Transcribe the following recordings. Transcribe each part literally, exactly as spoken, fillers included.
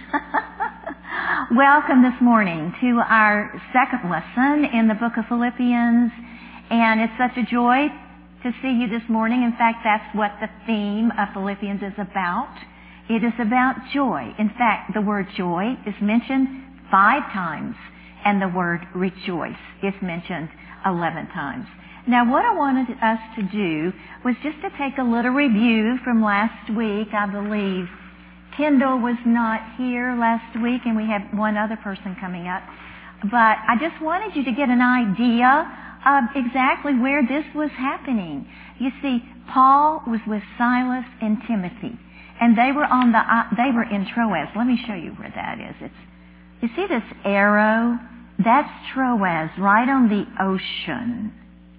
Welcome this morning to our second lesson in the book of Philippians, and it's such a joy to see you this morning. In fact, that's what the theme of Philippians is about. It is about joy. In fact, the word joy is mentioned five times, and the word rejoice is mentioned eleven times. Now, what I wanted us to do was just to take a little review from last week. I believe Kendall was not here last week, and we have one other person coming up. But I just wanted you to get an idea of exactly where this was happening. You see, Paul was with Silas and Timothy, and they were on the uh, they were in Troas. Let me show you where that is. It's you see this arrow? That's Troas, right on the ocean.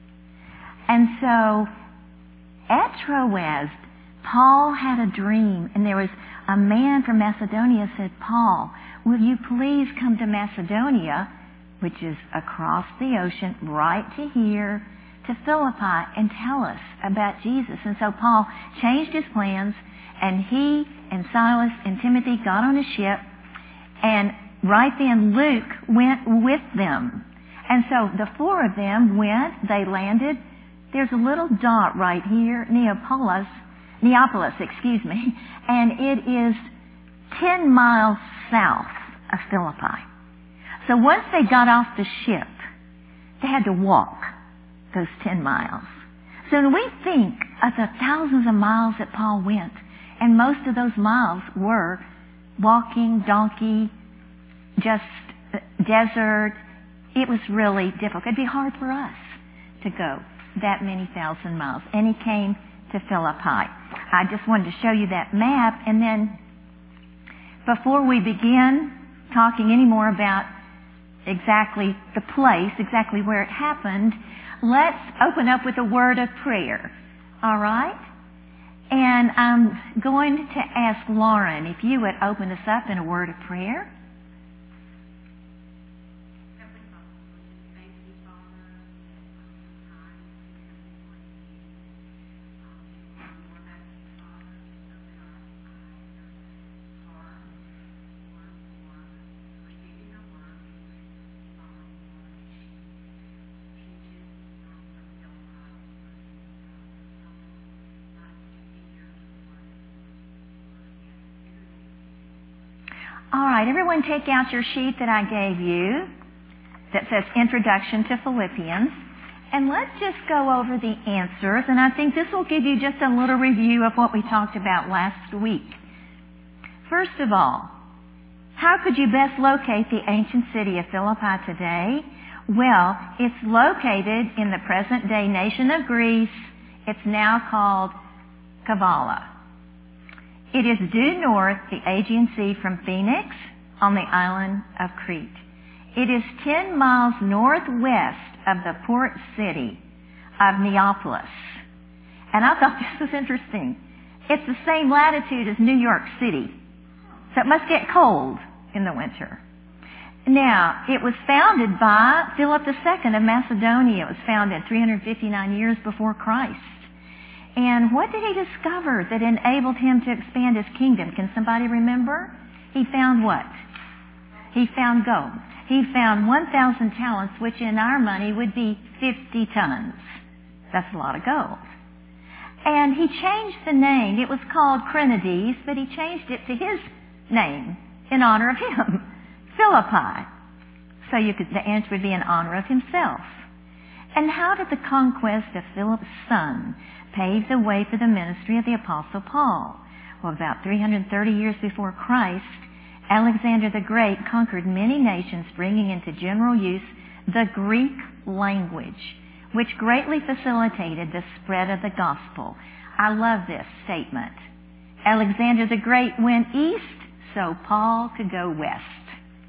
And so, at Troas, Paul had a dream, and there was a man from Macedonia said, Paul, will you please come to Macedonia, which is across the ocean, right to here, to Philippi, and tell us about Jesus. And so Paul changed his plans, and he and Silas and Timothy got on a ship, and right then Luke went with them. And so the four of them went, they landed. There's a little dot right here, Neapolis, Neapolis, excuse me, and it is ten miles south of Philippi. So once they got off the ship, they had to walk those ten miles. So when we think of the thousands of miles that Paul went, and most of those miles were walking, donkey, just desert, it was really difficult. It'd be hard for us to go that many thousand miles. And he came to Philippi. I just wanted to show you that map, and then before we begin talking any more about exactly the place, exactly where it happened, let's open up with a word of prayer. All right? And I'm going to ask Lauren if you would open us up in a word of prayer. All right, everyone take out your sheet that I gave you that says Introduction to Philippians. And let's just go over the answers. And I think this will give you just a little review of what we talked about last week. First of all, how could you best locate the ancient city of Philippi today? Well, it's located in the present-day nation of Greece. It's now called Kavala. It is due north the Aegean Sea from Phoenix on the island of Crete. It is ten miles northwest of the port city of Neapolis. And I thought this was interesting. It's the same latitude as New York City. So it must get cold in the winter. Now, it was founded by Philip the Second of Macedonia. It was founded three hundred fifty-nine years before Christ. And what did he discover that enabled him to expand his kingdom? Can somebody remember? He found what? He found gold. He found one thousand talents, which in our money would be fifty tons. That's a lot of gold. And he changed the name. It was called Crenades, but he changed it to his name in honor of him, Philippi. So you could, the answer would be in honor of himself. And how did the conquest of Philip's son pave the way for the ministry of the Apostle Paul? Well, about three hundred thirty years before Christ, Alexander the Great conquered many nations, bringing into general use the Greek language, which greatly facilitated the spread of the gospel. I love this statement. Alexander the Great went east so Paul could go west,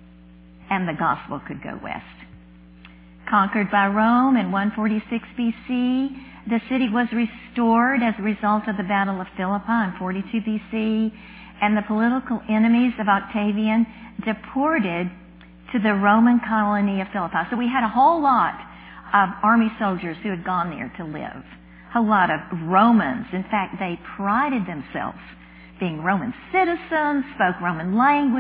and the gospel could go west. Conquered by Rome in one forty-six B C, the city was restored as a result of the Battle of Philippi in forty-two B C, and the political enemies of Octavian deported to the Roman colony of Philippi. So we had a whole lot of army soldiers who had gone there to live. A lot of Romans. In fact, they prided themselves being Roman citizens, spoke Roman language,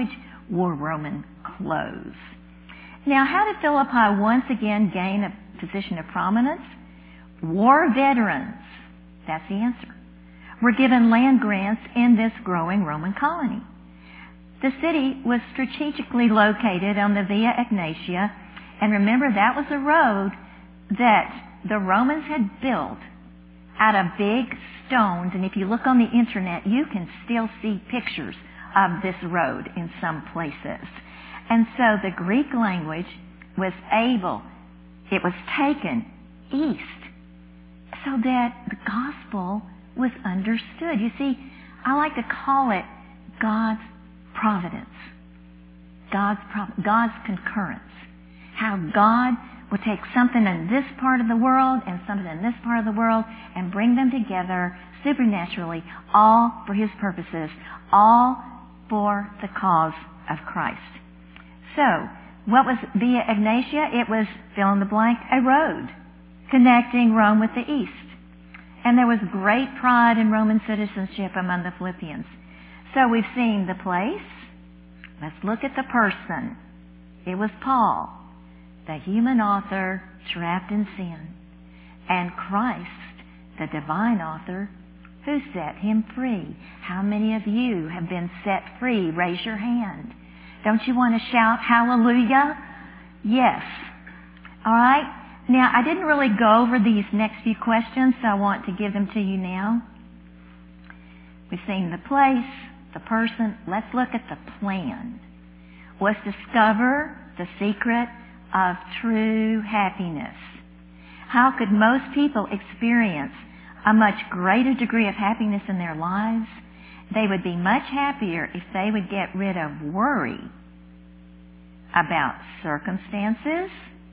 wore Roman clothes. Now, how did Philippi once again gain a position of prominence? War veterans, that's the answer, were given land grants in this growing Roman colony. The city was strategically located on the Via Egnatia, and remember that was a road that the Romans had built out of big stones, and if you look on the internet, you can still see pictures of this road in some places. And so the Greek language was able, it was taken east so that the gospel was understood. You see, I like to call it God's providence, God's prov- God's concurrence. How God will take something in this part of the world and something in this part of the world and bring them together supernaturally, all for His purposes, all for the cause of Christ. So, what was Via Egnatia? It was, fill in the blank, a road connecting Rome with the East. And there was great pride in Roman citizenship among the Philippians. So we've seen the place. Let's look at the person. It was Paul, the human author trapped in sin, and Christ, the divine author, who set him free. How many of you have been set free? Raise your hand. Don't you want to shout hallelujah? Yes. All right. Now, I didn't really go over these next few questions, so I want to give them to you now. We've seen the place, the person. Let's look at the plan. Was discover the secret of true happiness. How could most people experience a much greater degree of happiness in their lives? They would be much happier if they would get rid of worry about circumstances,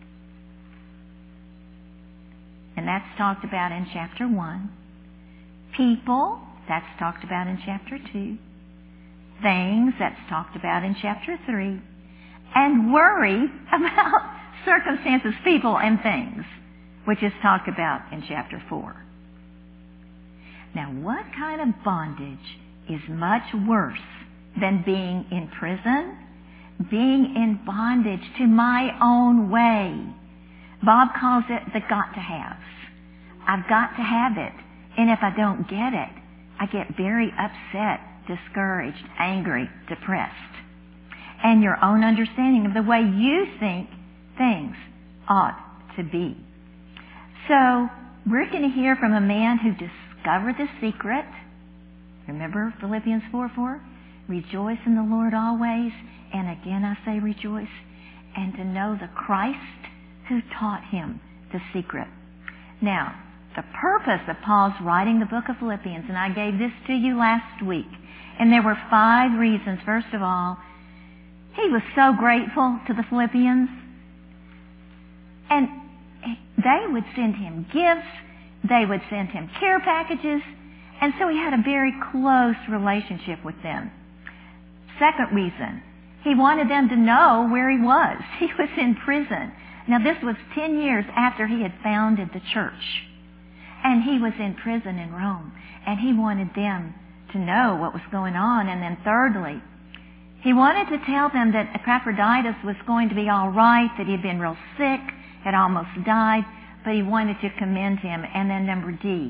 and that's talked about in chapter one. People, that's talked about in chapter two. Things, that's talked about in chapter three. And worry about circumstances, people, and things, which is talked about in chapter four. Now, what kind of bondage is much worse than being in prison? Being in bondage to my own way. Bob calls it the got to haves. I've got to have it. And if I don't get it, I get very upset, discouraged, angry, depressed. And your own understanding of the way you think things ought to be. So, we're going to hear from a man who discovered the secret. Remember Philippians four four? Rejoice in the Lord always. And again I say rejoice. And to know the Christ who taught him the secret. Now, the purpose of Paul's writing the book of Philippians, and I gave this to you last week, and there were five reasons. First of all, he was so grateful to the Philippians, and they would send him gifts, they would send him care packages, and so he had a very close relationship with them. Second reason, he wanted them to know where he was. He was in prison. Now, this was ten years after he had founded the church. And he was in prison in Rome. And he wanted them to know what was going on. And then thirdly, he wanted to tell them that Epaphroditus was going to be all right, that he had been real sick, had almost died, but he wanted to commend him. And then number D,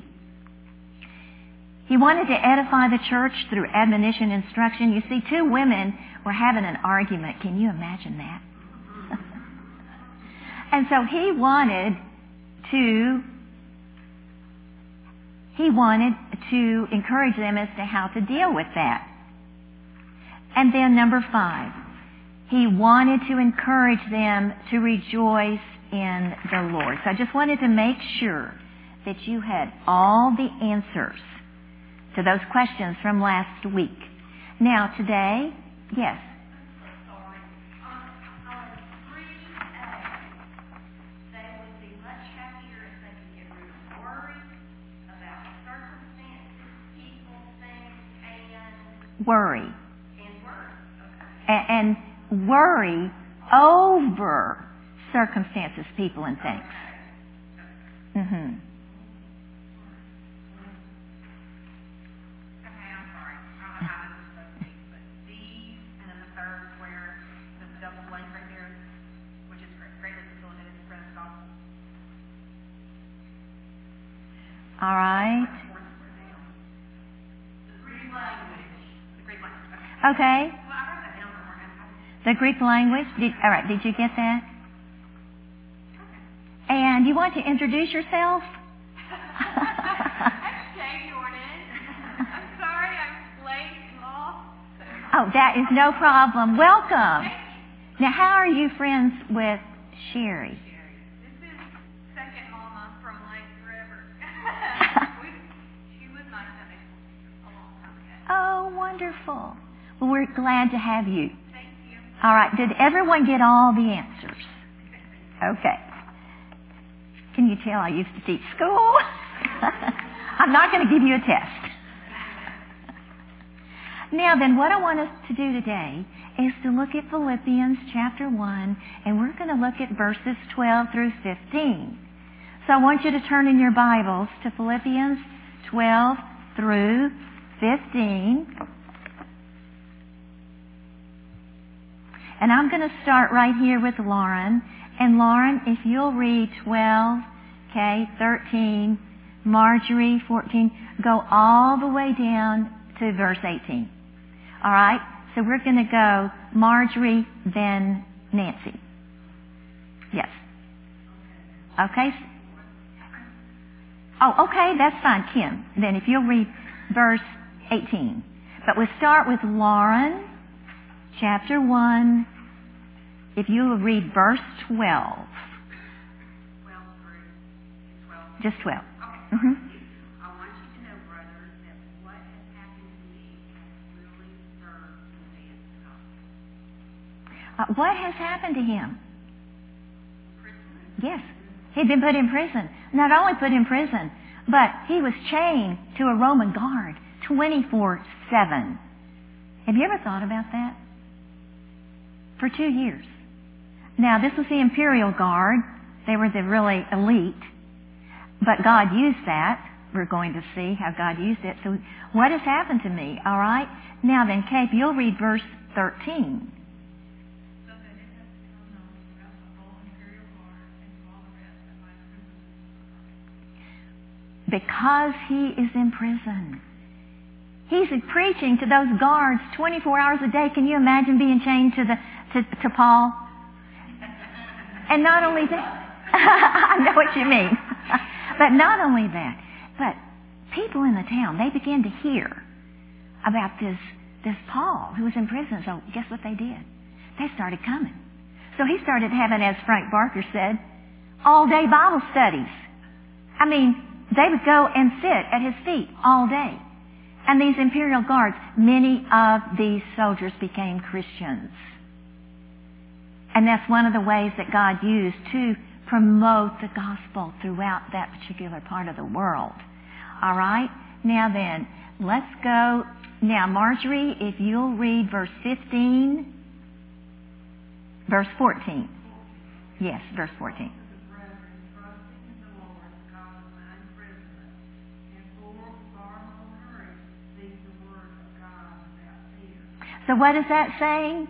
he wanted to edify the church through admonition, instruction. You see, two women were having an argument. Can you imagine that? And so he wanted to he wanted to encourage them as to how to deal with that. And then number five, he wanted to encourage them to rejoice in the Lord. So I just wanted to make sure that you had all the answers to those questions from last week. Now today, yes. Worry. And, and worry over circumstances, people, and things. Mm-hmm. Okay, I'm sorry. I don't know how this is supposed to be, but these, and then the third square Okay. The Greek language. Did, all right. Did you get that? And you want to introduce yourself? Jane Jordan. I'm sorry I'm late and lost. Oh, that is no problem. Welcome. Now, how are you friends with Sherry? This is second mama from Lake Forever. we, she was my Sunday school teacher a long time ago. Oh, wonderful. Well, we're glad to have you. Thank you. All right. Did everyone get all the answers? Okay. Can you tell I used to teach school? I'm not going to give you a test. Now then, what I want us to do today is to look at Philippians chapter one, and we're going to look at verses twelve through fifteen. So I want you to turn in your Bibles to Philippians twelve through fifteen. And I'm going to start right here with Lauren. And Lauren, if you'll read twelve, okay, thirteen, Marjorie, fourteen, go all the way down to verse eighteen. All right? So we're going to go Marjorie, then Nancy. Yes. Okay? Oh, okay, that's fine, Kim. Then if you'll read verse eighteen. But we'll start with Lauren, chapter one. If you'll read verse twelve. twelve through twelve. Just twelve. Okay. Mm-hmm. I want you to know, brothers, that what has happened to me has really served to advance the gospel. Uh, what has happened to him? Prison. Yes. He'd been put in prison. Not only put in prison, but he was chained to a Roman guard twenty-four seven. Have you ever thought about that? For two years. Now, this was the Imperial Guard. They were the really elite. But God used that. We're going to see how God used it. So what has happened to me? All right? Now then, Kate, you'll read verse thirteen. So that it has become known throughout the whole Imperial Guard and to all the rest that my privileges. Because he is in prison. He's preaching to those guards twenty-four hours a day. Can you imagine being chained to the to, to Paul? And not only that, I know what you mean. But not only that, but people in the town, they began to hear about this this Paul who was in prison. So guess what they did? They started coming. So he started having, as Frank Barker said, all-day Bible studies. I mean, they would go and sit at his feet all day. And these imperial guards, many of these soldiers became Christians. And that's one of the ways that God used to promote the gospel throughout that particular part of the world. All right? Now then, let's go. Now, Marjorie, if you'll read verse fifteen, verse fourteen. Yes, verse fourteen. So what is that saying?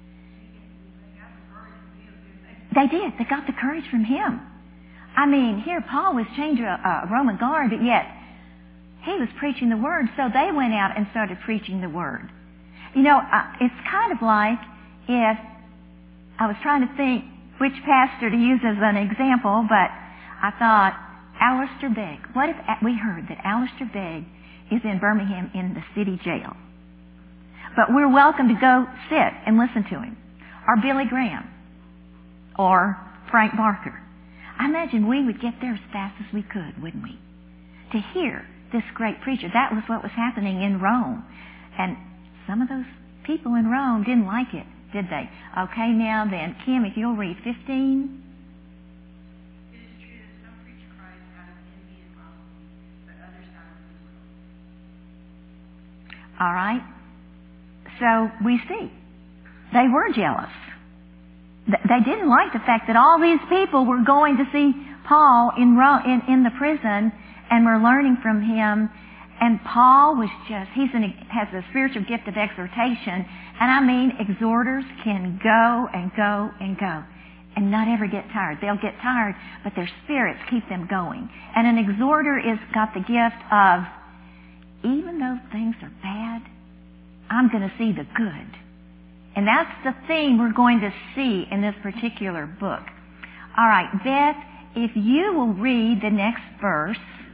They did. They got the courage from him. I mean, here Paul was chained to a, a Roman guard, but yet he was preaching the word. So they went out and started preaching the word. You know, uh, it's kind of like if I was trying to think which pastor to use as an example, but I thought Alistair Begg. What if we heard that Alistair Begg is in Birmingham in the city jail? But we're welcome to go sit and listen to him. Or Billy Graham. Or Frank Barker. I imagine we would get there as fast as we could, wouldn't we? To hear this great preacher. That was what was happening in Rome. And some of those people in Rome didn't like it, did they? Okay, now then, Kim, if you'll read fifteen. It is true that some preach Christ out of envy and rivalry, but others out of goodwill. All right. So we see they were jealous. They didn't like the fact that all these people were going to see Paul in, in, in the prison and were learning from him. And Paul was just, he's an, has a spiritual gift of exhortation. And I mean, exhorters can go and go and go and not ever get tired. They'll get tired, but their spirits keep them going. And an exhorter is got the gift of, even though things are bad, I'm going to see the good. And that's the theme we're going to see in this particular book. All right, Beth, if you will read the next verse.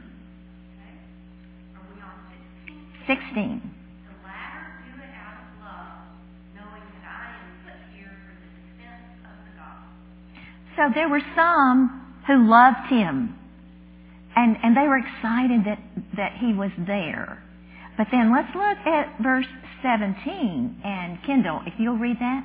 Are we on sixteen? sixteen. The latter do it out of love, knowing that I am put here for the defense of the gospel. So there were some who loved him, and, and they were excited that, that he was there. But then let's look at verse seventeen. And Kendall, if you'll read that.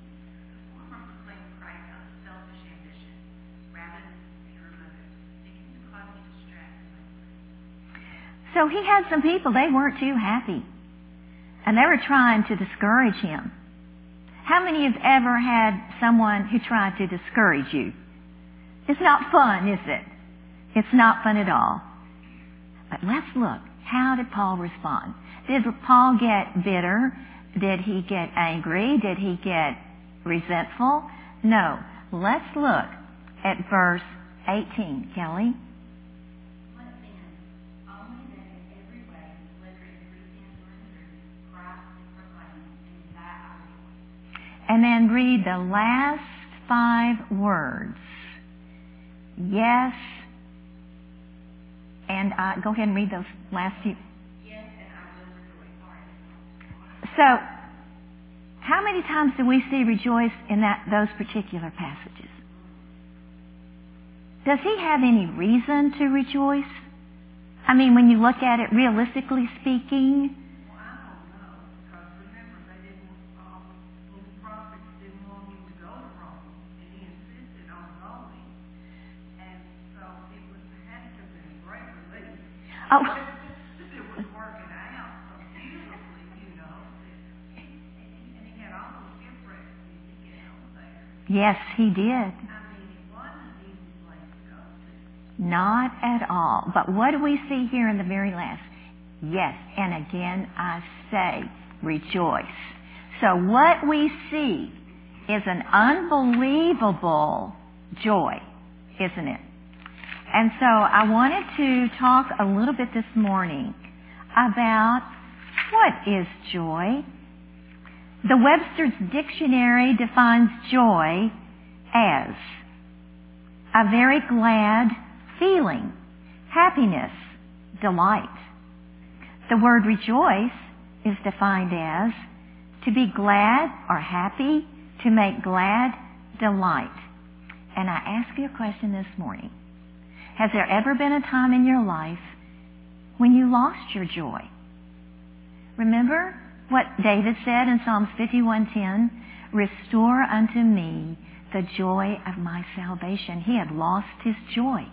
So he had some people, they weren't too happy. And they were trying to discourage him. How many have ever had someone who tried to discourage you? It's not fun, is it? It's not fun at all. But let's look. How did Paul respond? Did Paul get bitter? Did he get angry? Did he get resentful? No. Let's look at verse eighteen. Kelly? What then? Only that in every way, whether in pretense or in truth, Christ is proclaimed, and in that I rejoice. And then read the last five words. Yes. And uh, go ahead and read those last few. Yes, and I will rejoice. So, how many times do we see rejoice in that those particular passages? Does he have any reason to rejoice? I mean, when you look at it realistically speaking. Well, I don't know, because remember, they didn't, um, these prophets didn't want him to go to Rome, and he insisted on going, and so it was had to be a great relief. Oh. It was working out so beautifully, you know, that, and he had all those shipwrecks to get out there. Yes, he did. I mean, it wasn't an easy place to go to. Not at all. But what do we see here in the very last? Yes, and again I say, rejoice. So what we see is an unbelievable joy, isn't it? And so I wanted to talk a little bit this morning about what is joy. The Webster's Dictionary defines joy as a very glad feeling, happiness, delight. The word rejoice is defined as to be glad or happy, to make glad, delight. And I ask you a question this morning. Has there ever been a time in your life when you lost your joy? Remember what David said in Psalms fifty-one ten? Restore unto me the joy of my salvation. He had lost his joy.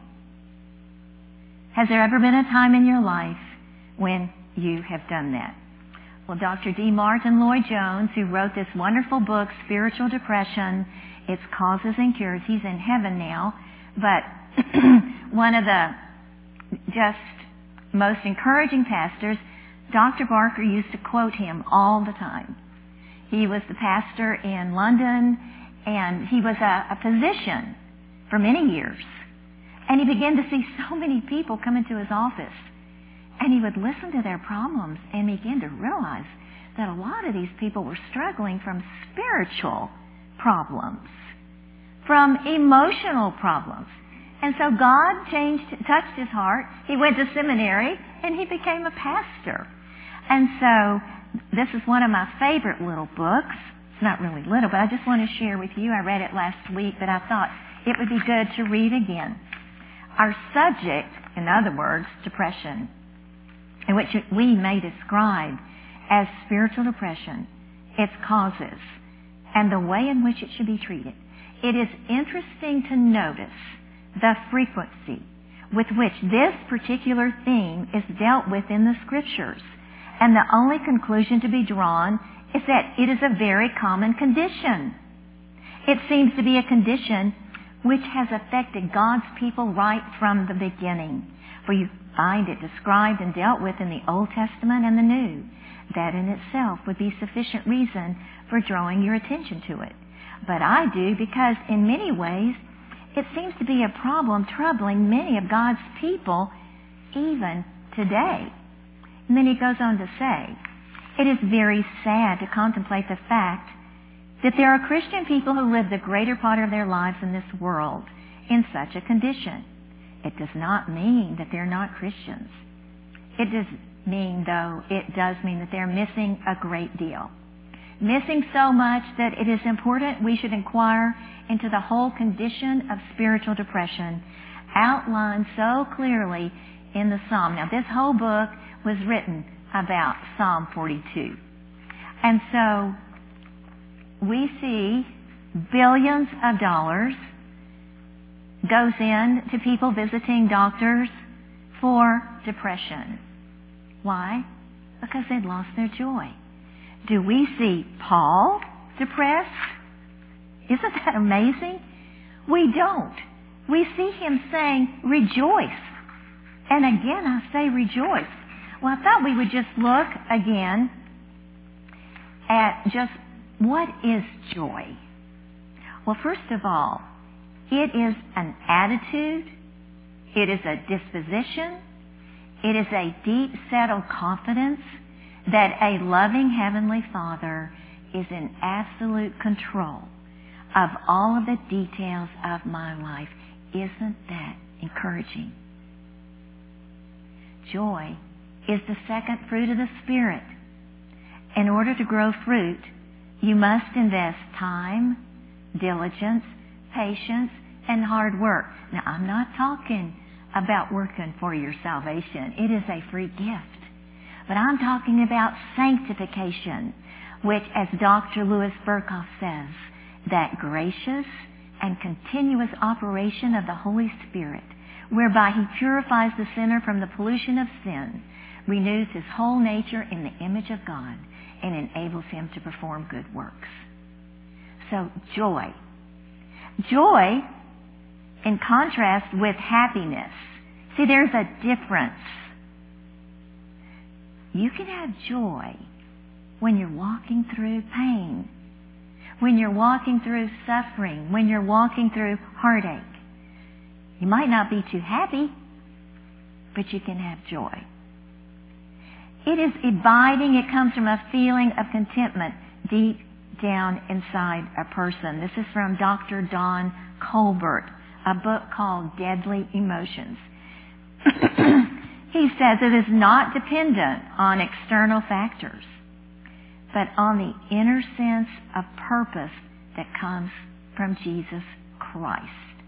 Has there ever been a time in your life when you have done that? Well, Doctor D. Martin Lloyd-Jones, who wrote this wonderful book, Spiritual Depression, Its Causes and Cures, he's in heaven now, but one of the just most encouraging pastors, Doctor Barker used to quote him all the time. He was the pastor in London, and he was a, a physician for many years. And he began to see so many people come into his office. And he would listen to their problems and begin to realize that a lot of these people were struggling from spiritual problems, from emotional problems. And so God changed, touched his heart. He went to seminary and he became a pastor. And so this is one of my favorite little books. It's not really little, but I just want to share with you. I read it last week, but I thought it would be good to read again. Our subject, in other words, depression, in which we may describe as spiritual depression, its causes, and the way in which it should be treated. It is interesting to notice the frequency with which this particular theme is dealt with in the Scriptures. And the only conclusion to be drawn is that it is a very common condition. It seems to be a condition which has affected God's people right from the beginning. For you find it described and dealt with in the Old Testament and the New. That in itself would be sufficient reason for drawing your attention to it. But I do because in many ways it seems to be a problem troubling many of God's people even today. And then he goes on to say, It is very sad to contemplate the fact that there are Christian people who live the greater part of their lives in this world in such a condition. It does not mean that they're not Christians. It does mean, though, it does mean that they're missing a great deal. Missing so much that it is important we should inquire into the whole condition of spiritual depression outlined so clearly in the Psalm. Now, this whole book was written about Psalm forty-two. And so we see billions of dollars goes in to people visiting doctors for depression. Why? Because they'd lost their joy. Do we see Paul depressed? Isn't that amazing? We don't. We see him saying, rejoice. And again, I say rejoice. Well, I thought we would just look again at just what is joy. Well, first of all, it is an attitude. It is a disposition. It is a deep settled confidence that a loving Heavenly Father is in absolute control of all of the details of my life. Isn't that encouraging? Joy is the second fruit of the Spirit. In order to grow fruit, you must invest time, diligence, patience, and hard work. Now, I'm not talking about working for your salvation. It is a free gift. But I'm talking about sanctification, which, as Doctor Louis Berkhoff says, that gracious and continuous operation of the Holy Spirit, whereby He purifies the sinner from the pollution of sin, renews his whole nature in the image of God, and enables him to perform good works. So, joy. Joy, in contrast with happiness. See, there's a difference. You can have joy when you're walking through pain, when you're walking through suffering, when you're walking through heartache. You might not be too happy, but you can have joy. It is abiding. It comes from a feeling of contentment deep down inside a person. This is from Doctor Don Colbert, a book called Deadly Emotions. He says it is not dependent on external factors, but on the inner sense of purpose that comes from Jesus Christ.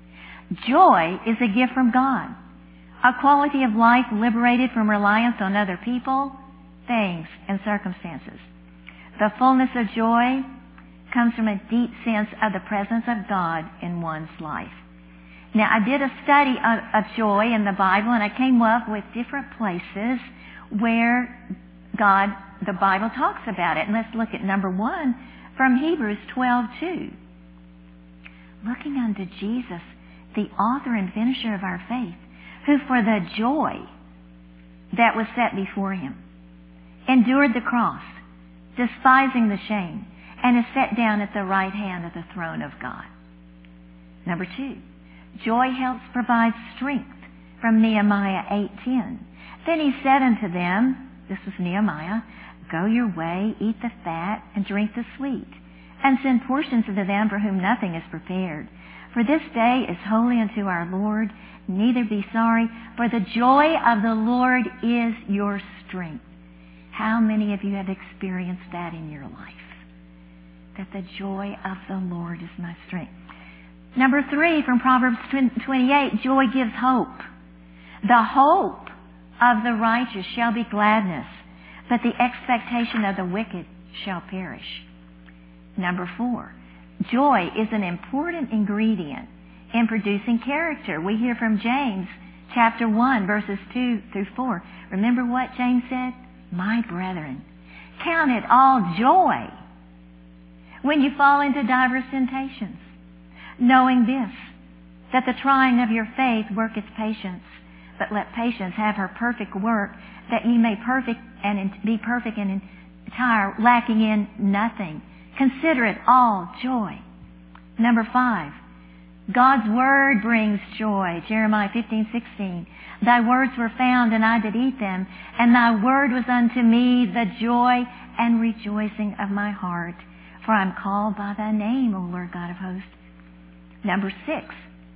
Joy is a gift from God, a quality of life liberated from reliance on other people, things, and circumstances. The fullness of joy comes from a deep sense of the presence of God in one's life. Now, I did a study of, of joy in the Bible, and I came up with different places where God, the Bible talks about it. And let's look at number one from Hebrews twelve two. Looking unto Jesus, the author and finisher of our faith, who for the joy that was set before him endured the cross, despising the shame, and is set down at the right hand of the throne of God. Number two, joy helps provide strength, from Nehemiah eight ten. Then he said unto them, this was Nehemiah, go your way, eat the fat, and drink the sweet, and send portions unto them for whom nothing is prepared. For this day is holy unto our Lord, neither be sorry, for the joy of the Lord is your strength. How many of you have experienced that in your life? That the joy of the Lord is my strength. Number three, from Proverbs twenty-eight, joy gives hope. The hope of the righteous shall be gladness, but the expectation of the wicked shall perish. Number four, joy is an important ingredient in producing character. We hear from James chapter one, verses two through four. Remember what James said? My brethren, count it all joy when you fall into diverse temptations, knowing this, that the trying of your faith worketh patience, but let patience have her perfect work, that ye may perfect and be perfect and entire, lacking in nothing. Consider it all joy. Number five, God's word brings joy. Jeremiah fifteen sixteen. Thy words were found, and I did eat them, and thy word was unto me the joy and rejoicing of my heart. For I am called by thy name, O Lord God of hosts. Number six.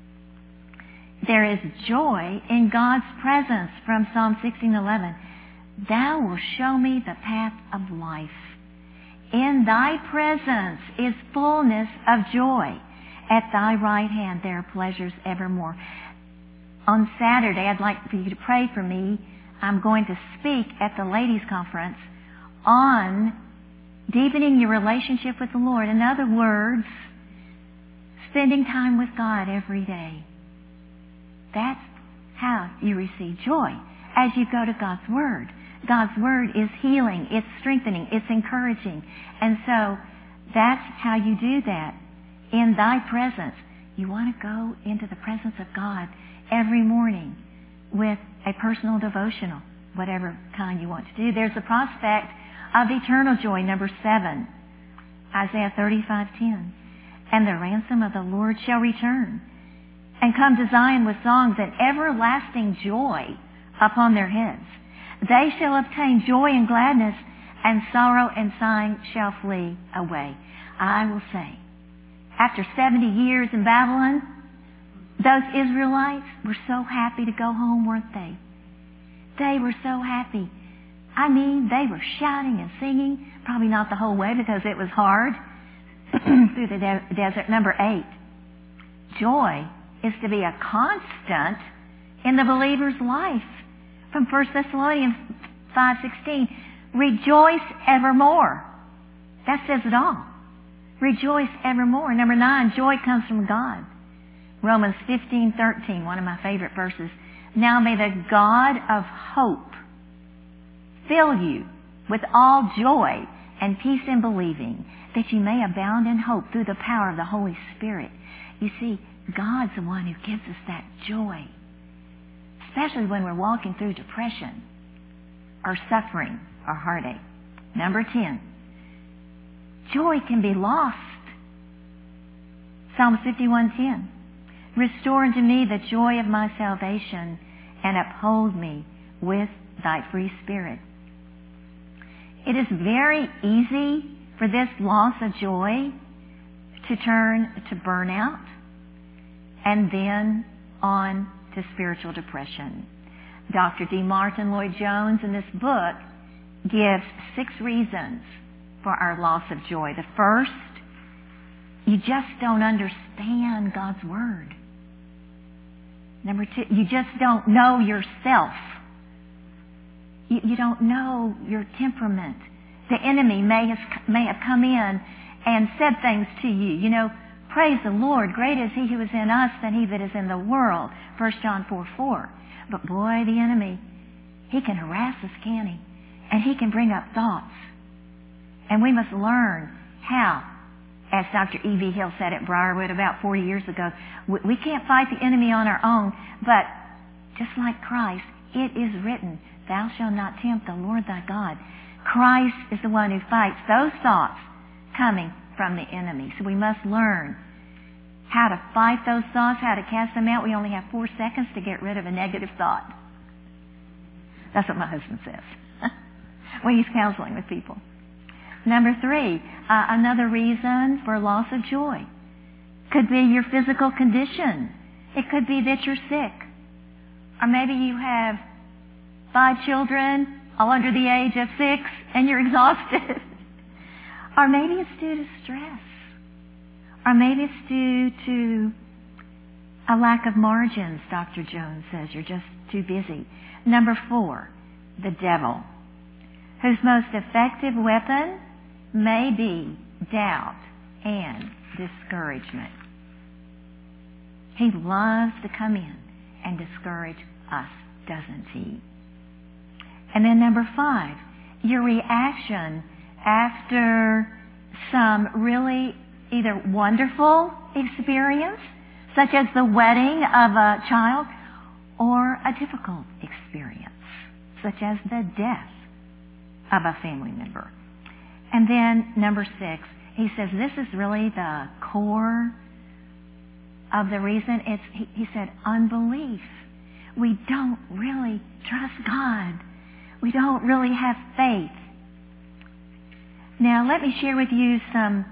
There is joy in God's presence from Psalm sixteen eleven. Thou wilt show me the path of life. In thy presence is fullness of joy. At thy right hand there are pleasures evermore. On Saturday, I'd like for you to pray for me. I'm going to speak at the ladies' conference on deepening your relationship with the Lord. In other words, spending time with God every day. That's how you receive joy, as you go to God's Word. God's Word is healing, it's strengthening, it's encouraging. And so that's how you do that. In thy presence. You want to go into the presence of God every morning with a personal devotional, whatever kind you want to do. There's the prospect of eternal joy, number seven. Isaiah thirty-five ten. And the ransom of the Lord shall return, and come to Zion with songs and everlasting joy upon their heads. They shall obtain joy and gladness, and sorrow and sighing shall flee away. I will say, after seventy years in Babylon, those Israelites were so happy to go home, weren't they? They were so happy. I mean, they were shouting and singing, probably not the whole way because it was hard, through the de- desert. Number eight, joy is to be a constant in the believer's life. From First Thessalonians five sixteen, rejoice evermore. That says it all. Rejoice evermore. Number nine, joy comes from God. Romans fifteen thirteen, one of my favorite verses. Now may the God of hope fill you with all joy and peace in believing, that you may abound in hope through the power of the Holy Spirit. You see, God's the one who gives us that joy, especially when we're walking through depression or suffering or heartache. Number ten, joy can be lost. Psalm fifty-one ten. Restore unto me the joy of my salvation, and uphold me with thy free spirit. It is very easy for this loss of joy to turn to burnout and then on to spiritual depression. Doctor D. Martin Lloyd-Jones in this book gives six reasons for our loss of joy. The first, you just don't understand God's Word. Number two, you just don't know yourself. You, you don't know your temperament. The enemy may have, may have come in and said things to you. You know, praise the Lord, great is He who is in us than he that is in the world. First John four four. But boy, the enemy, he can harass us, can he? And he can bring up thoughts. And we must learn how, as Doctor E V Hill said at Briarwood about forty years ago, we can't fight the enemy on our own, but just like Christ, it is written, thou shalt not tempt the Lord thy God. Christ is the one who fights those thoughts coming from the enemy. So we must learn how to fight those thoughts, how to cast them out. We only have four seconds to get rid of a negative thought. That's what my husband says when he's counseling with people. Number three, uh, another reason for loss of joy could be your physical condition. It could be that you're sick. Or maybe you have five children, all under the age of six, and you're exhausted. Or maybe it's due to stress. Or maybe it's due to a lack of margins, Doctor Jones says. You're just too busy. Number four, the devil, whose most effective weapon may be doubt and discouragement. He loves to come in and discourage us, doesn't he? And then number five, your reaction after some really either wonderful experience, such as the wedding of a child, or a difficult experience, such as the death of a family member. And then number six, he says this is really the core of the reason it's, he, he said, unbelief. We don't really trust God. We don't really have faith. Now, let me share with you some,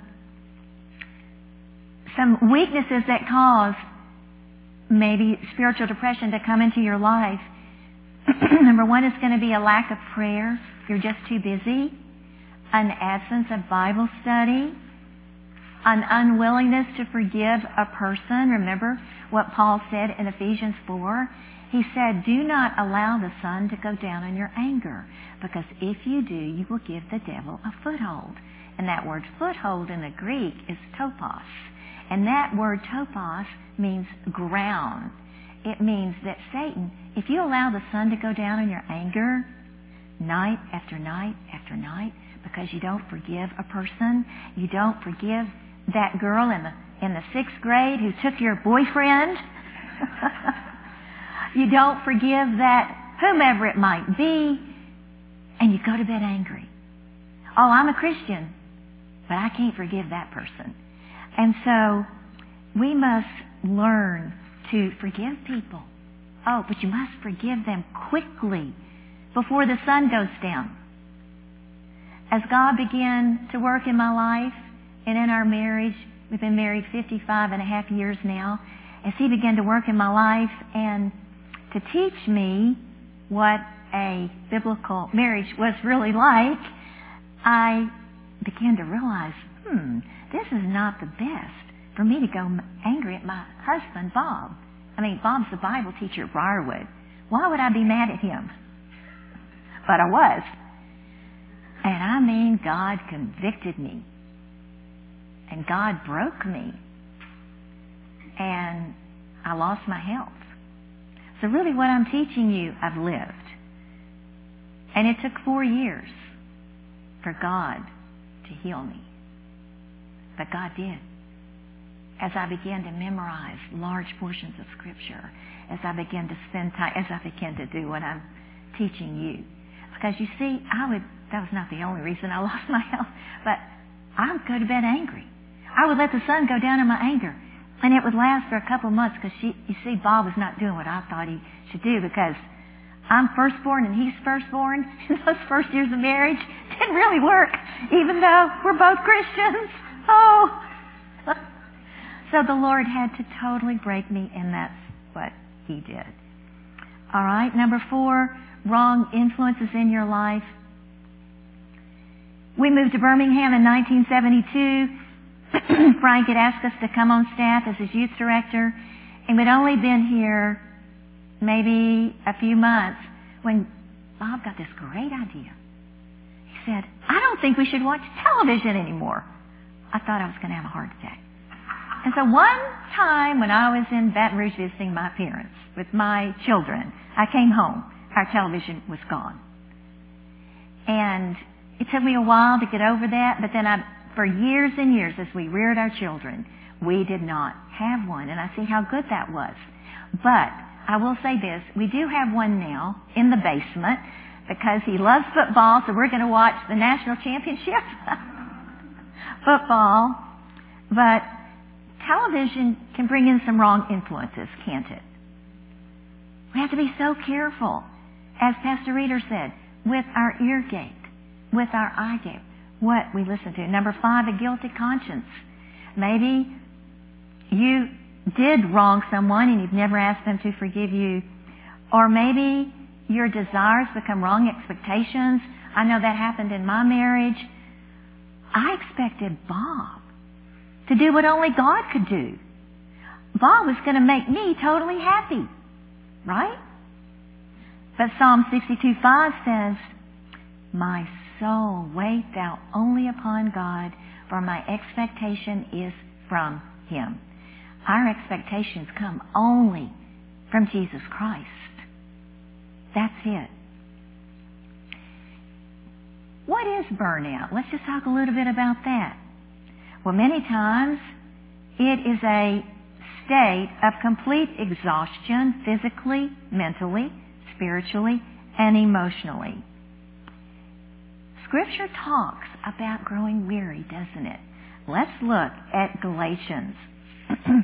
some weaknesses that cause maybe spiritual depression to come into your life. Number one is going to be a lack of prayer. You're just too busy. An absence of Bible study. An unwillingness to forgive a person. Remember what Paul said in Ephesians four? He said, do not allow the sun to go down in your anger, because if you do, you will give the devil a foothold. And that word foothold in the Greek is topos. And that word topos means ground. It means that Satan, if you allow the sun to go down in your anger, night after night after night, because you don't forgive a person, you don't forgive that girl in the in the sixth grade who took your boyfriend, you don't forgive that whomever it might be, and you go to bed angry. Oh, I'm a Christian, but I can't forgive that person. And so we must learn to forgive people. Oh, but you must forgive them quickly before the sun goes down. As God began to work in my life and in our marriage, we've been married fifty-five and a half years now, as He began to work in my life and to teach me what a biblical marriage was really like, I began to realize, hmm, this is not the best for me to go angry at my husband, Bob. I mean, Bob's the Bible teacher at Briarwood. Why would I be mad at him? But I was. And I mean, God convicted me. And God broke me. And I lost my health. So really what I'm teaching you, I've lived. And it took four years for God to heal me. But God did. As I began to memorize large portions of Scripture, as I began to spend time, as I began to do what I'm teaching you. Because you see, I would, that was not the only reason I lost my health, but I would go to bed angry. I would let the sun go down in my anger. And it would last for a couple of months because, you see, Bob was not doing what I thought he should do because I'm firstborn and he's firstborn. Those first years of marriage didn't really work, even though we're both Christians. Oh! So the Lord had to totally break me, and that's what He did. All right, number four, wrong influences in your life. We moved to Birmingham in nineteen seventy-two. Frank had asked us to come on staff as his youth director, and we'd only been here maybe a few months when Bob got this great idea. He said, I don't think we should watch television anymore. I thought I was going to have a heart attack. And so one time when I was in Baton Rouge visiting my parents with my children, I came home. Our television was gone. And it took me a while to get over that, but then I, for years and years as we reared our children, we did not have one. And I see how good that was. But I will say this, we do have one now in the basement because he loves football, so we're going to watch the national championship football. But television can bring in some wrong influences, can't it? We have to be so careful, as Pastor Reeder said, with our ear gate, with our eye gate, what we listen to. Number five, a guilty conscience. Maybe you did wrong someone and you've never asked them to forgive you. Or maybe your desires become wrong expectations. I know that happened in my marriage. I expected Bob to do what only God could do. Bob was going to make me totally happy. Right? But Psalm sixty-two five says, my soul, wait thou only upon God, for my expectation is from Him. Our expectations come only from Jesus Christ. That's it. What is burnout? Let's just talk a little bit about that. Well, many times it is a state of complete exhaustion, physically, mentally, spiritually, and emotionally. Scripture talks about growing weary, doesn't it? Let's look at Galatians.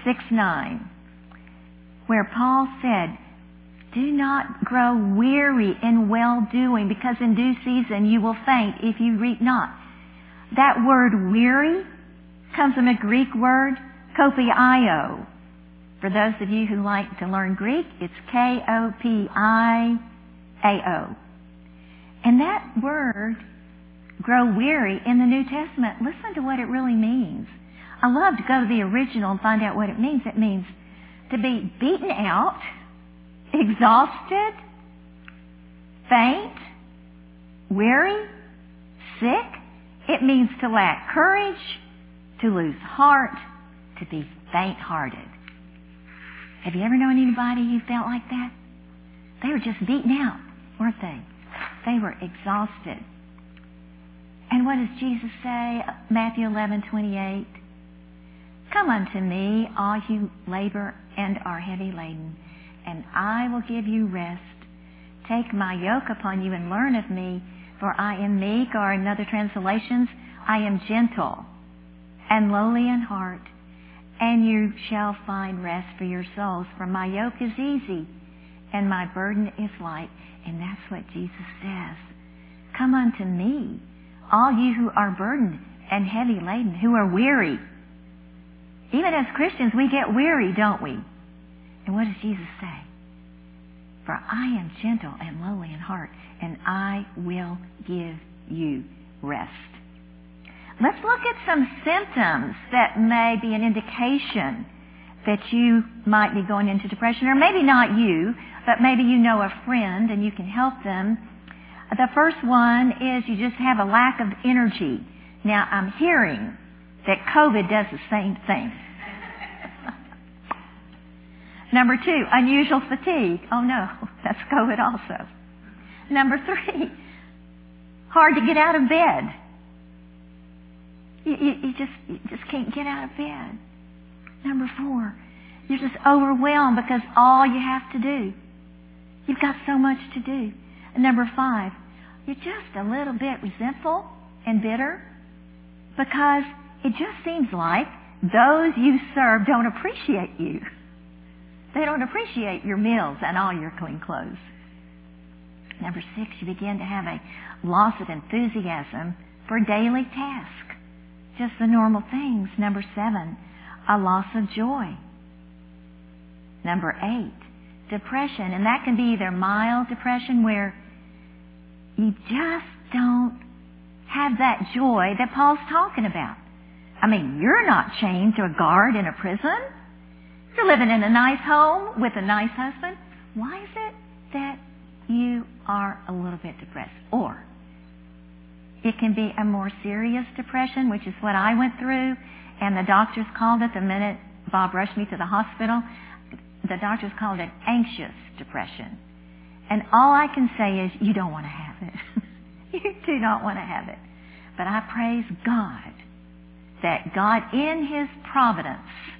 six nine, where Paul said, do not grow weary in well-doing, because in due season you will faint if you reap not. That word weary comes from a Greek word, kopiao. For those of you who like to learn Greek, it's K O P I A O. And that word, grow weary, in the New Testament, listen to what it really means. I love to go to the original and find out what it means. It means to be beaten out, exhausted, faint, weary, sick. It means to lack courage, to lose heart, to be faint-hearted. Have you ever known anybody who felt like that? They were just beaten out, weren't they? They were exhausted. And what does Jesus say? Matthew eleven twenty-eight. Come unto me, all you labor and are heavy laden, and I will give you rest. Take my yoke upon you and learn of me, for I am meek, or in other translations, I am gentle and lowly in heart, and you shall find rest for your souls. For my yoke is easy and my burden is light. And that's what Jesus says. Come unto me, all you who are burdened and heavy laden, who are weary. Even as Christians, we get weary, don't we? And what does Jesus say? For I am gentle and lowly in heart, and I will give you rest. Let's look at some symptoms that may be an indication that you might be going into depression, or maybe not you, but maybe you know a friend and you can help them. The first one is you just have a lack of energy. Now, I'm hearing that COVID does the same thing. Number two, unusual fatigue. Oh no, that's COVID also. Number three, hard to get out of bed. You, you, you just you just can't get out of bed. Number four, you're just overwhelmed because all you have to do. You've got so much to do. And number five, you're just a little bit resentful and bitter because it just seems like those you serve don't appreciate you. They don't appreciate your meals and all your clean clothes. Number six, you begin to have a loss of enthusiasm for daily tasks. Just the normal things. Number seven, a loss of joy. Number eight, depression. And that can be either mild depression where you just don't have that joy that Paul's talking about. I mean, you're not chained to a guard in a prison. You're living in a nice home with a nice husband. Why is it that you are a little bit depressed? Or it can be a more serious depression, which is what I went through, and the doctors called it the minute Bob rushed me to the hospital. The doctors called it anxious depression. And all I can say is, you don't want to have it. You do not want to have it. But I praise God that God, in His providence,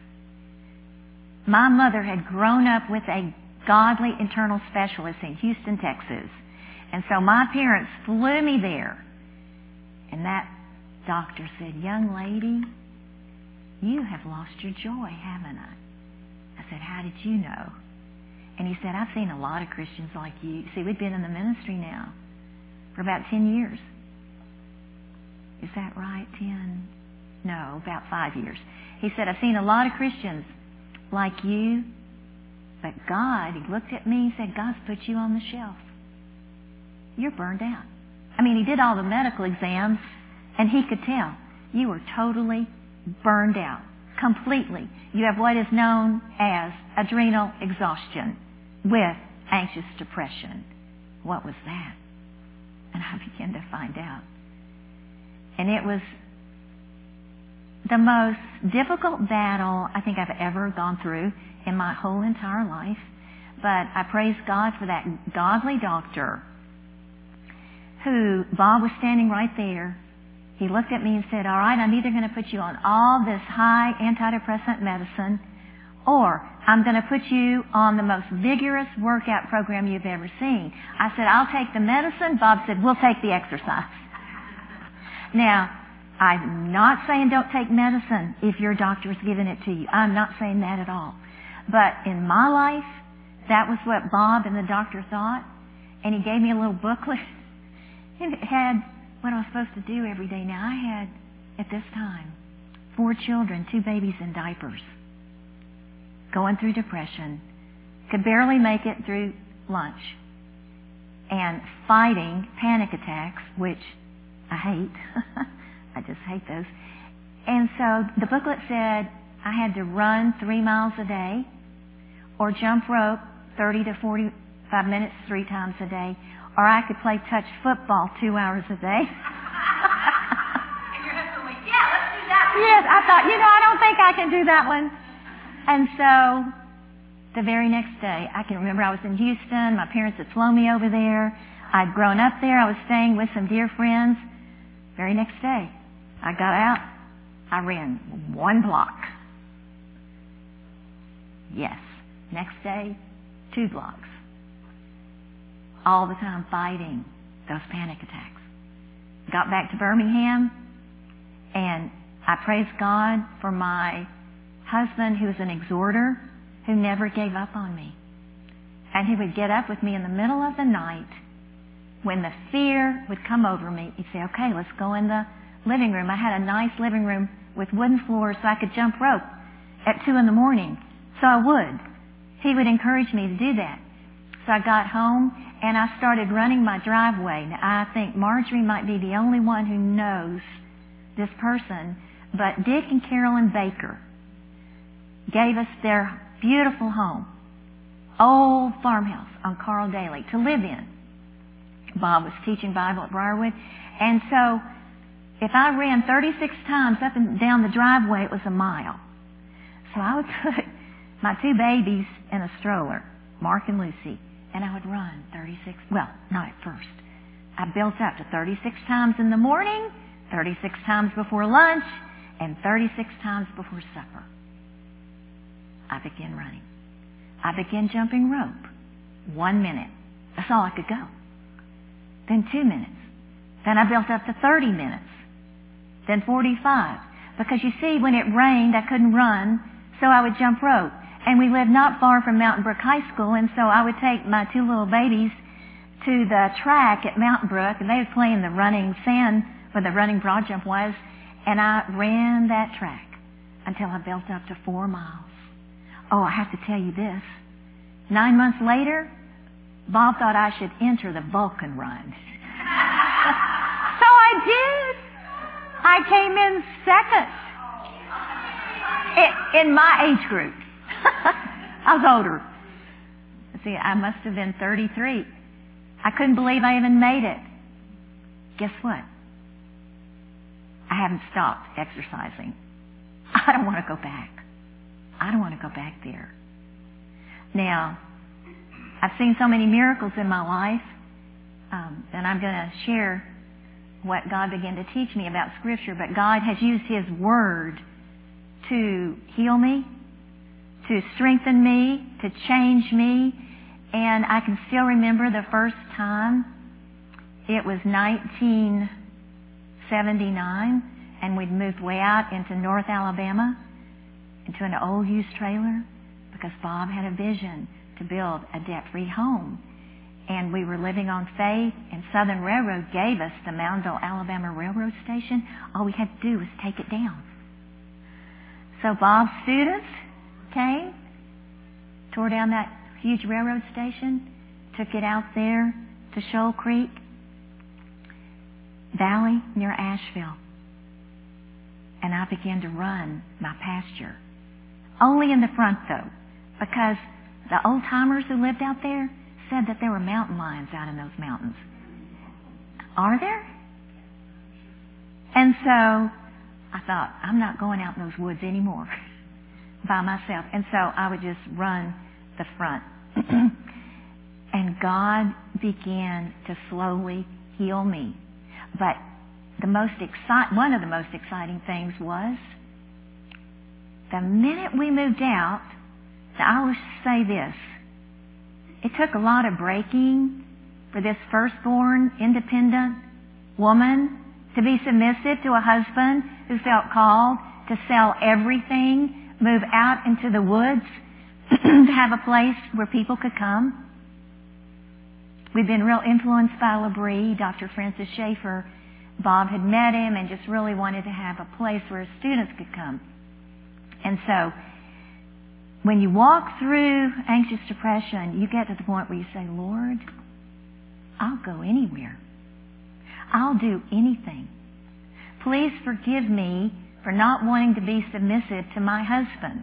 my mother had grown up with a godly internal specialist in Houston, Texas. And so my parents flew me there. And that doctor said, young lady, you have lost your joy, haven't I? I said, how did you know? And he said, I've seen a lot of Christians like you. See, we've been in the ministry now for about ten years. Is that right? Ten? No, about five years. He said, I've seen a lot of Christians like you, but God, he looked at me and said, God's put you on the shelf. You're burned out. I mean, he did all the medical exams, and he could tell you were totally burned out, completely. You have what is known as adrenal exhaustion with anxious depression. What was that? And I began to find out. And it was the most difficult battle I think I've ever gone through in my whole entire life. But I praise God for that godly doctor who, Bob was standing right there. He looked at me and said, all right, I'm either going to put you on all this high antidepressant medicine, or I'm going to put you on the most vigorous workout program you've ever seen. I said, I'll take the medicine. Bob said, we'll take the exercise. Now, I'm not saying don't take medicine if your doctor's giving it to you. I'm not saying that at all. But in my life, that was what Bob and the doctor thought. And he gave me a little booklet. And it had what I was supposed to do every day. Now, I had, at this time, four children, two babies in diapers, going through depression, could barely make it through lunch, and fighting panic attacks, which I hate. I just hate those. And so the booklet said I had to run three miles a day or jump rope thirty to forty-five minutes three times a day, or I could play touch football two hours a day. And your husband went, yeah, let's do that one. Yes, I thought, you know, I don't think I can do that one. And so the very next day, I can remember I was in Houston. My parents had flown me over there. I'd grown up there. I was staying with some dear friends. Very next day, I got out. I ran one block. Yes. Next day, two blocks. All the time fighting those panic attacks. Got back to Birmingham, and I praise God for my husband, who was an exhorter, who never gave up on me. And he would get up with me in the middle of the night when the fear would come over me. He'd say, okay, let's go in the living room. I had a nice living room with wooden floors so I could jump rope at two in the morning. So I would. He would encourage me to do that. So I got home and I started running my driveway. Now, I think Marjorie might be the only one who knows this person, but Dick and Carolyn Baker gave us their beautiful home, old farmhouse on Carl Daly, to live in. Bob was teaching Bible at Briarwood. And so if I ran thirty-six times up and down the driveway, it was a mile. So I would put my two babies in a stroller, Mark and Lucy, and I would run thirty-six, well, not at first. I built up to thirty-six times in the morning, thirty-six times before lunch, and thirty-six times before supper. I began running. I began jumping rope. One minute. That's all I could go. Then two minutes. Then I built up to thirty minutes. Then forty-five. Because you see, when it rained, I couldn't run, so I would jump rope. And we lived not far from Mountain Brook High School, and so I would take my two little babies to the track at Mountain Brook, and they would play in the running sand where the running broad jump was, and I ran that track until I built up to four miles. Oh, I have to tell you this. Nine months later, Bob thought I should enter the Vulcan run. So I did. I came in second in, in my age group. I was older. See, I must have been thirty-three. I couldn't believe I even made it. Guess what? I haven't stopped exercising. I don't want to go back. I don't want to go back there. Now, I've seen so many miracles in my life, um, and I'm going to share what God began to teach me about Scripture. But God has used His Word to heal me, to strengthen me, to change me. And I can still remember the first time. It was nineteen seventy-nine, and we'd moved way out into North Alabama, into an old used trailer, because Bob had a vision to build a debt-free home. And we were living on faith, and Southern Railroad gave us the Moundville, Alabama Railroad Station. All we had to do was take it down. So Bob's students came, tore down that huge railroad station, took it out there to Shoal Creek Valley near Asheville. And I began to run my pasture. Only in the front, though, because the old-timers who lived out there said that there were mountain lions out in those mountains. Are there? And so I thought, I'm not going out in those woods anymore by myself. And so I would just run the front. And God began to slowly heal me. But the most exci- one of the most exciting things was the minute we moved out, now I will say this, it took a lot of breaking for this firstborn, independent woman to be submissive to a husband who felt called to sell everything, move out into the woods, to have a place where people could come. We've been real influenced by L'Abri, Doctor Francis Schaeffer. Bob had met him and just really wanted to have a place where students could come. And so, when you walk through anxious depression, you get to the point where you say, Lord, I'll go anywhere. I'll do anything. Please forgive me for not wanting to be submissive to my husband.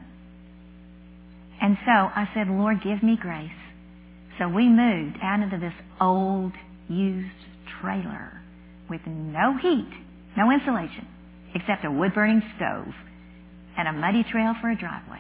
And so I said, Lord, give me grace. So we moved out into this old, used trailer with no heat, no insulation, except a wood-burning stove and a muddy trail for a driveway.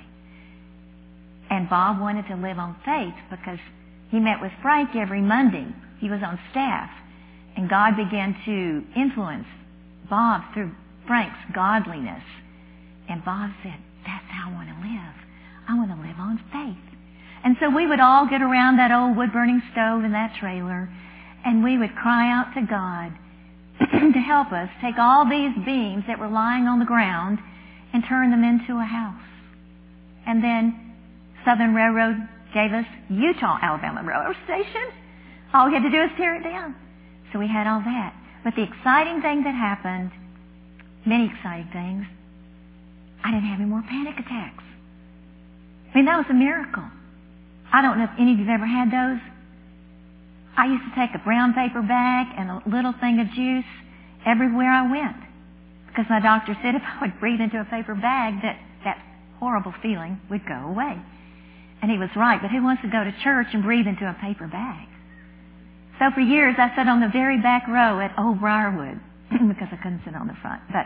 And Bob wanted to live on faith because he met with Frank every Monday. He was on staff. And God began to influence Bob through Frank's godliness. And Bob said, that's how I want to live. I want to live on faith. And so we would all get around that old wood-burning stove in that trailer, and we would cry out to God to help us take all these beams that were lying on the ground and turn them into a house. And then Southern Railroad gave us Utah Alabama Railroad Station. All we had to do was tear it down. So we had all that. But the exciting thing that happened, many exciting things, I didn't have any more panic attacks. I mean, that was a miracle. I don't know if any of you have ever had those. I used to take a brown paper bag and a little thing of juice everywhere I went. Because my doctor said if I would breathe into a paper bag, that that horrible feeling would go away. And he was right, but who wants to go to church and breathe into a paper bag? So for years I sat on the very back row at Old Briarwood because I couldn't sit on the front. But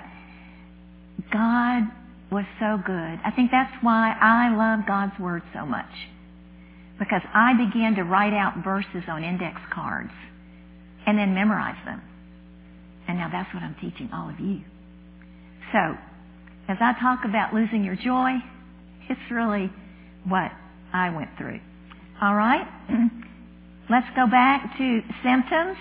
God was so good. I think that's why I love God's Word so much. Because I began to write out verses on index cards and then memorize them. And now that's what I'm teaching all of you. So, as I talk about losing your joy, it's really what I went through. All right? Let's go back to symptoms.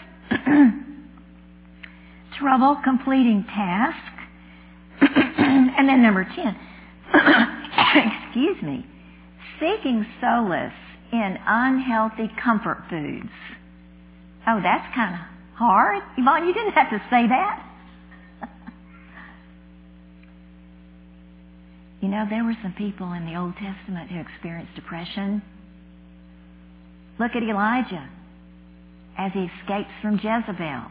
Trouble completing tasks. And then number ten. Excuse me. Seeking solace in unhealthy comfort foods. Oh, that's kind of hard. Yvonne, you didn't have to say that. You know, there were some people in the Old Testament who experienced depression. Look at Elijah as he escapes from Jezebel.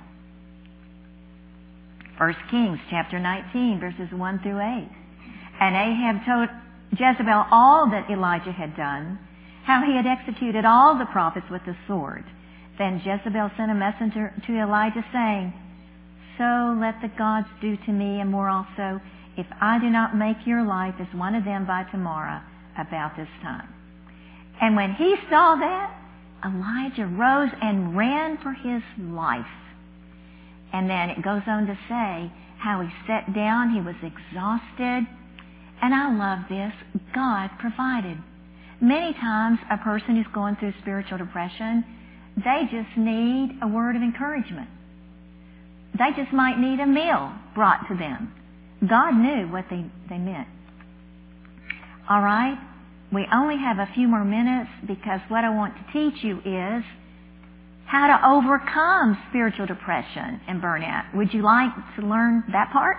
First Kings chapter nineteen, verses one through eight. And Ahab told Jezebel all that Elijah had done, how he had executed all the prophets with the sword. Then Jezebel sent a messenger to Elijah saying, So let the gods do to me and more also, if I do not make your life as one of them by tomorrow about this time. And when he saw that, Elijah rose and ran for his life. And then it goes on to say how he sat down, he was exhausted. And I love this, God provided. Many times a person who's going through spiritual depression, they just need a word of encouragement. They just might need a meal brought to them. God knew what they, they meant. All right? We only have a few more minutes because what I want to teach you is how to overcome spiritual depression and burnout. Would you like to learn that part?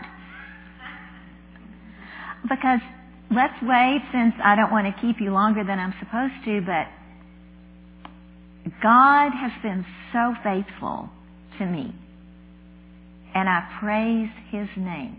Because let's wait, since I don't want to keep you longer than I'm supposed to, but God has been so faithful to me. And I praise His name.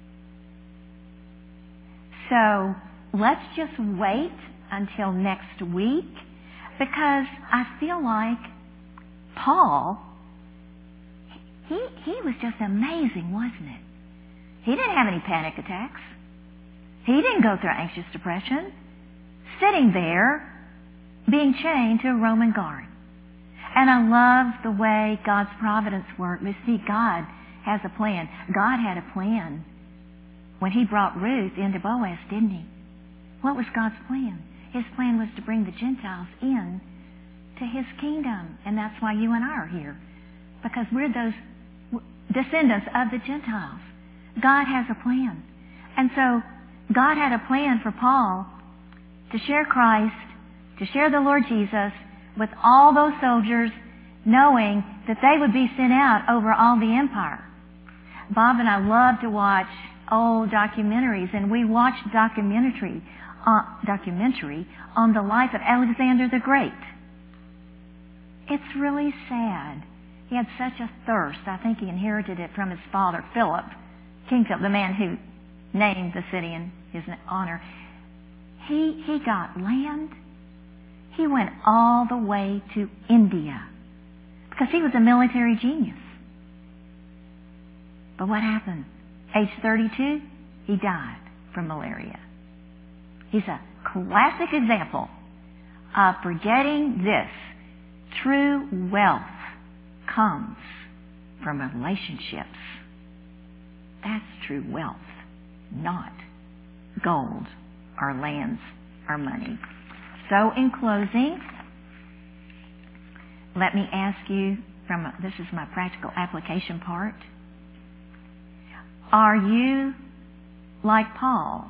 So let's just wait until next week, because I feel like Paul, he, he was just amazing, wasn't it? He didn't have any panic attacks. He didn't go through anxious depression. Sitting there, being chained to a Roman guard. And I love the way God's providence worked. We see God has a plan. God had a plan when He brought Ruth into Boaz, didn't He? What was God's plan? His plan was to bring the Gentiles in to His kingdom. And that's why you and I are here. Because we're those, descendants of the Gentiles. God has a plan. And so God had a plan for Paul to share Christ, to share the Lord Jesus with all those soldiers, knowing that they would be sent out over all the empire. Bob and I love to watch old documentaries, and we watched documentary, uh, documentary on the life of Alexander the Great. It's really sad. He had such a thirst. I think he inherited it from his father, Philip, King Philip, the man who named the city in his honor. He, he got land. He went all the way to India because he was a military genius. But what happened? Age thirty-two, he died from malaria. He's a classic example of forgetting this. True wealth comes from relationships. That's true wealth, not gold or lands or money. So in closing, let me ask you from, this is my practical application part. Are you like Paul?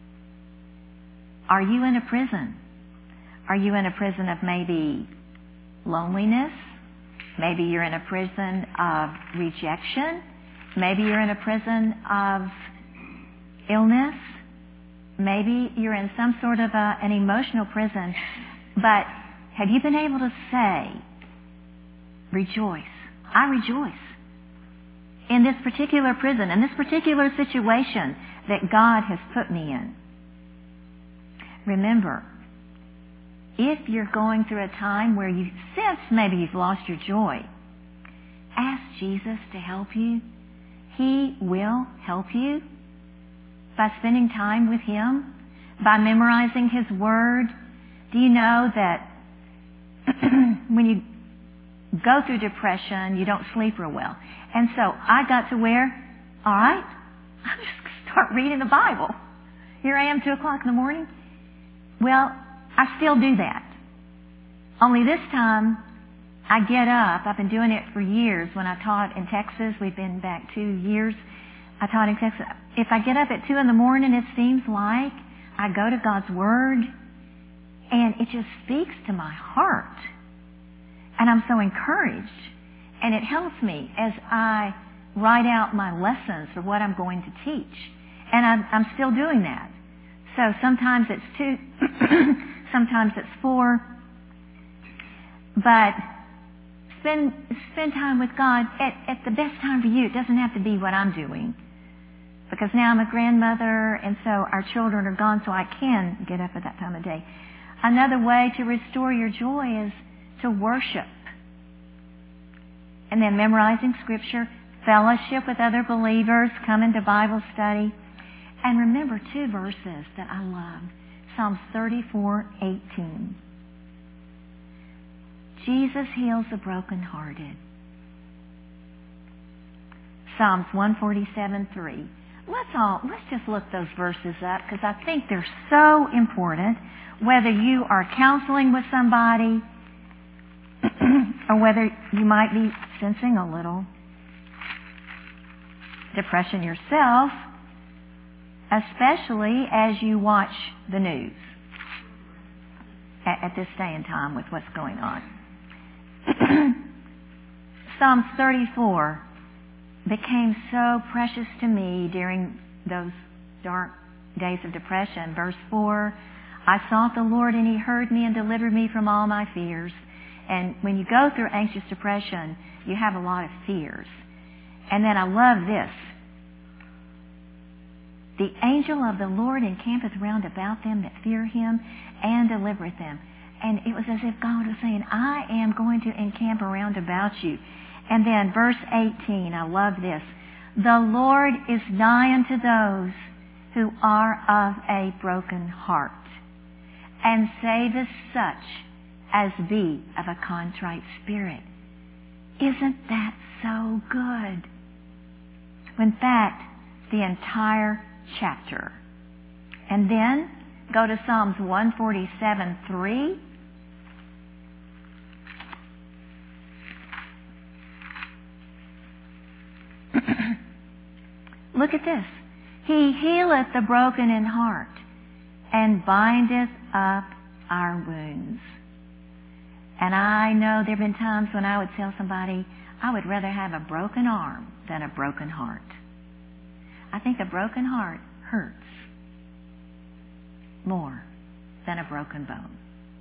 Are you in a prison? Are you in a prison of maybe loneliness? Maybe you're in a prison of rejection. Maybe you're in a prison of illness. Maybe you're in some sort of a, an emotional prison. But have you been able to say, rejoice? I rejoice in this particular prison, in this particular situation that God has put me in. Remember, if you're going through a time where you sense maybe you've lost your joy, ask Jesus to help you. He will help you by spending time with Him, by memorizing His Word. Do you know that when you go through depression, you don't sleep real well? And so I got to where, all right, I'm just going to start reading the Bible. Here I am, two o'clock in the morning. Well, I still do that. Only this time, I get up. I've been doing it for years. When I taught in Texas, we've been back two years. I taught in Texas. If I get up at two in the morning, it seems like I go to God's Word, and it just speaks to my heart. And I'm so encouraged. And it helps me as I write out my lessons for what I'm going to teach. And I'm, I'm still doing that. So sometimes it's two, sometimes it's four. But spend spend time with God at, at the best time for you. It doesn't have to be what I'm doing. Because now I'm a grandmother, and so our children are gone, so I can get up at that time of day. Another way to restore your joy is to worship. And then memorizing Scripture, fellowship with other believers, coming to Bible study. And remember two verses that I love. Psalms thirty-four eighteen. Jesus heals the brokenhearted. Psalms one forty-seven three. Let's all, let's just look those verses up because I think they're so important. Whether you are counseling with somebody or whether you might be sensing a little depression yourself, especially as you watch the news at, at this day and time with what's going on. Psalms thirty-four became so precious to me during those dark days of depression. Verse four, I sought the Lord and He heard me and delivered me from all my fears. And when you go through anxious depression, you have a lot of fears. And then I love this. The angel of the Lord encampeth round about them that fear Him and delivereth them. And it was as if God was saying, I am going to encamp around about you. And then verse eighteen, I love this. The Lord is nigh unto those who are of a broken heart, and saveth such as be of a contrite spirit. Isn't that so good? In fact, the entire chapter. And then go to Psalms one forty-seven three. Look at this. He healeth the broken in heart and bindeth up our wounds. And I know there have been times when I would tell somebody, I would rather have a broken arm than a broken heart. I think a broken heart hurts more than a broken bone.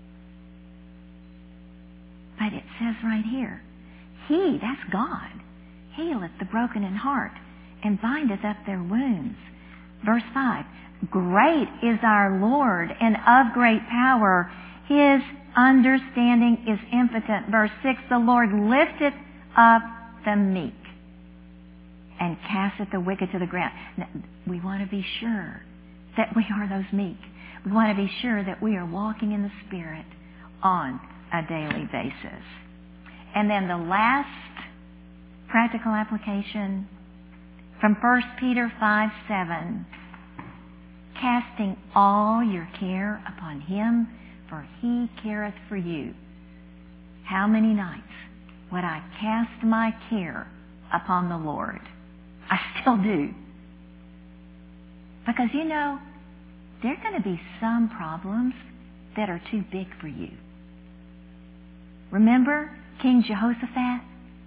But it says right here, He, that's God, healeth the broken in heart and bindeth up their wounds. Verse five, great is our Lord and of great power. His understanding is impotent. Verse six, the Lord lifteth up the meek and casteth the wicked to the ground. Now, we want to be sure that we are those meek. We want to be sure that we are walking in the Spirit on a daily basis. And then the last practical application from First Peter five seven, casting all your care upon Him, for He careth for you. How many nights would I cast my care upon the Lord? I still do. Because, you know, there are going to be some problems that are too big for you. Remember King Jehoshaphat?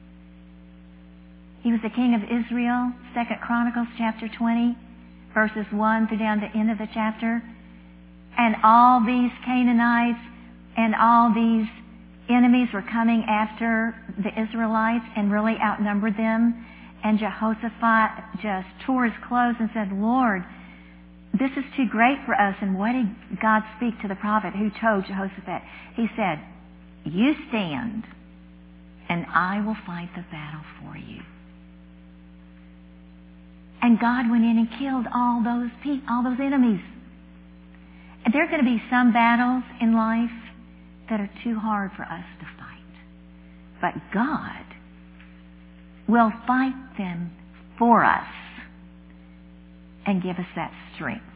He was the king of Israel, Second Chronicles chapter twenty, verses one through down to the end of the chapter. And all these Canaanites and all these enemies were coming after the Israelites and really outnumbered them. And Jehoshaphat just tore his clothes and said, Lord, this is too great for us. And what did God speak to the prophet who told Jehoshaphat? He said, you stand and I will fight the battle for you. And God went in and killed all those people, all those enemies. And there are going to be some battles in life that are too hard for us to fight. But God will fight them for us and give us that strength.